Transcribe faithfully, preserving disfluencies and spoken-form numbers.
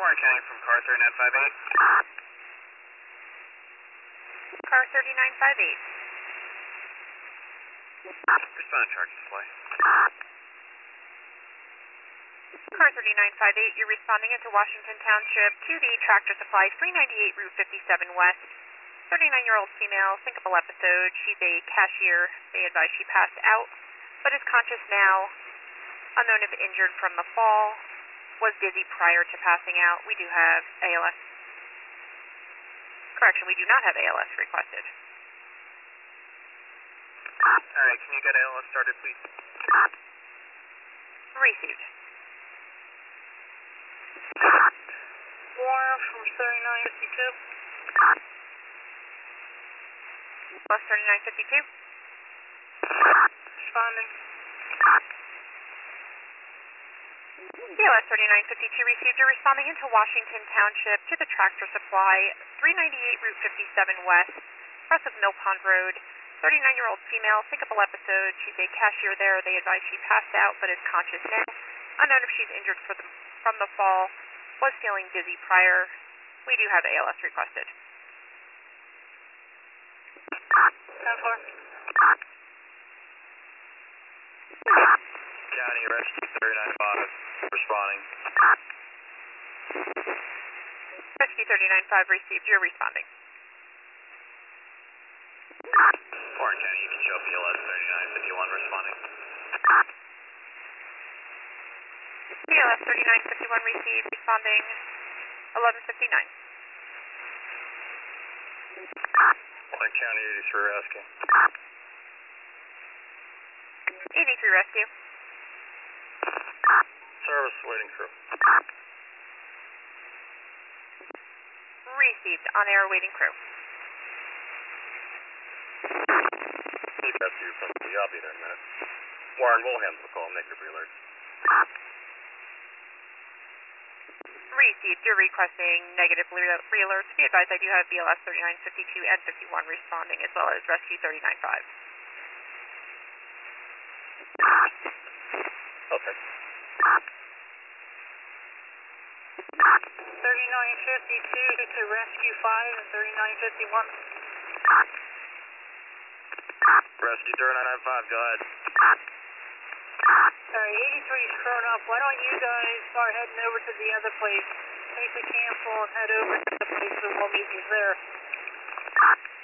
Warren County from car thirty-nine fifty-eight. Car thirty-nine fifty-eight. Respond to Tractor Supply. Car thirty-nine fifty-eight, you're responding into Washington Township to the Tractor Supply, three ninety-eight Route fifty-seven West. thirty-nine-year-old female, thinkable episode. She's a cashier. They advise she passed out, but is conscious now. Unknown if injured from the fall. Was dizzy prior to passing out. We do have A L S. Correction, we do not have A L S requested. Alright, can you get A L S started, please? Received. Warren from thirty-nine fifty-two. Bus thirty-nine fifty-two. Responding. B L S thirty-nine fifty-two received. You're responding into Washington Township to the Tractor Supply, three ninety-eight Route fifty-seven West, west of Mill Pond Road. thirty-nine-year-old female, thinkable episode. She's a cashier there. They advise she passed out but is conscious now. Unknown if she's injured for the, from the fall. Was feeling dizzy prior. We do have A L S requested. ten four. County Rescue thirty-nine five. Responding. Rescue thirty-nine five received. You're responding. Warren County, you can show B L S thirty-nine fifty-one responding. B L S thirty-nine fifty-one received. Responding eleven fifty-nine. Warren County eighty-three Rescue. eighty-three Rescue. Service waiting crew. Received. On air waiting crew. Need rescue from the I'll be there in a minute. Warren, we'll handle the call. Negative alert. Received. You're requesting negative re-alerts. Be advised, I do have B L S thirty-nine fifty-two and fifty-one responding, as well as Rescue thirty-nine five. Okay. thirty-nine fifty-two to Rescue five and thirty-nine fifty-one. Rescue thirty-nine five, go ahead. Alright, eighty-three's grown up. Why don't you guys start heading over to the other place? Take the cancel and head over to the place and we'll meet you there.